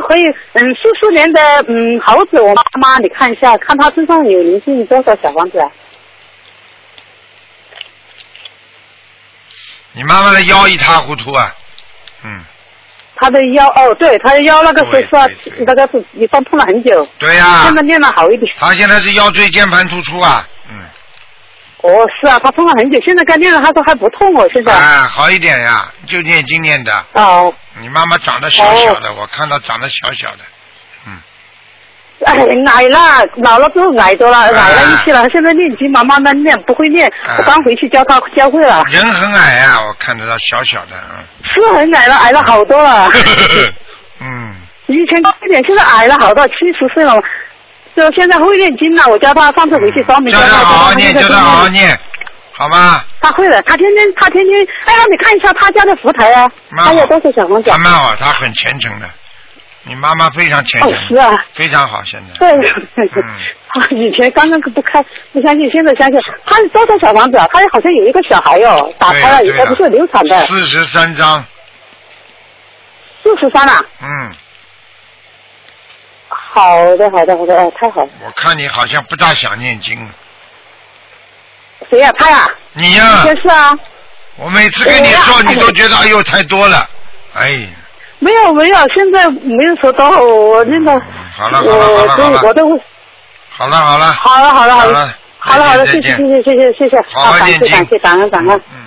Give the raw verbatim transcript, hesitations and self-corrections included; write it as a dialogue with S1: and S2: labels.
S1: 可以，嗯，四四年的嗯猴子，我妈妈，你看一下，看她身上有灵性多少小房子啊？
S2: 你妈妈的腰一塌糊涂啊，嗯。
S1: 她的腰哦，对，她的腰那个是是啊，那个是一般痛了很久。
S2: 对呀、啊。
S1: 现在练得好一点。
S2: 她现在是腰椎间盘突出啊，嗯。
S1: 哦，是啊，她痛了很久，现在该练了，她说还不痛哦，现在。
S2: 啊，好一点呀，就念经念的。
S1: 哦。
S2: 你妈妈长得小小的，哦、我看到长得小小的，嗯。
S1: 哎，矮了，老了之后矮多了，矮了一些了。现在练经嘛，慢慢练，不会练。我刚回去教他教会了。
S2: 人很矮啊，我看得到小小的，嗯。
S1: 是很矮了，矮了好多了。
S2: 嗯。
S1: 以前高一点，现在矮了好多，七十岁了。就现在会念经了，我教他上次回去说明教他。
S2: 叫他好好念，叫他好好念，好吗？
S1: 他会了，他天天他天天，哎呀，你看一下他家的福台啊，他有多少小房子？
S2: 他蛮好，他很虔诚的。你妈妈非常虔诚，
S1: 哦是啊，
S2: 非常好，现在。
S1: 对，
S2: 嗯，
S1: 他以前刚刚不开不相信，现在相信。他是多少小房子啊？他好像有一个小孩哦，打开了以后不是流产的。
S2: 四十三张。
S1: 四十三啊？
S2: 嗯。
S1: 好的，好的，好的，哦，太好了。
S2: 我看你好像不大想念经。
S1: 谁呀、啊？他呀、啊？
S2: 你呀、啊。
S1: 是啊。
S2: 我每次跟你说，你都觉得哎呦太多了，哎。
S1: 没有没有，现在没有说到我那个。
S2: 好了好了好了好了。
S1: 我都会。
S2: 好了好了。
S1: 好了好了好
S2: 了
S1: 好了好了，谢谢谢谢谢谢谢谢，
S2: 好好念经，
S1: 感谢感恩感恩。
S2: 嗯。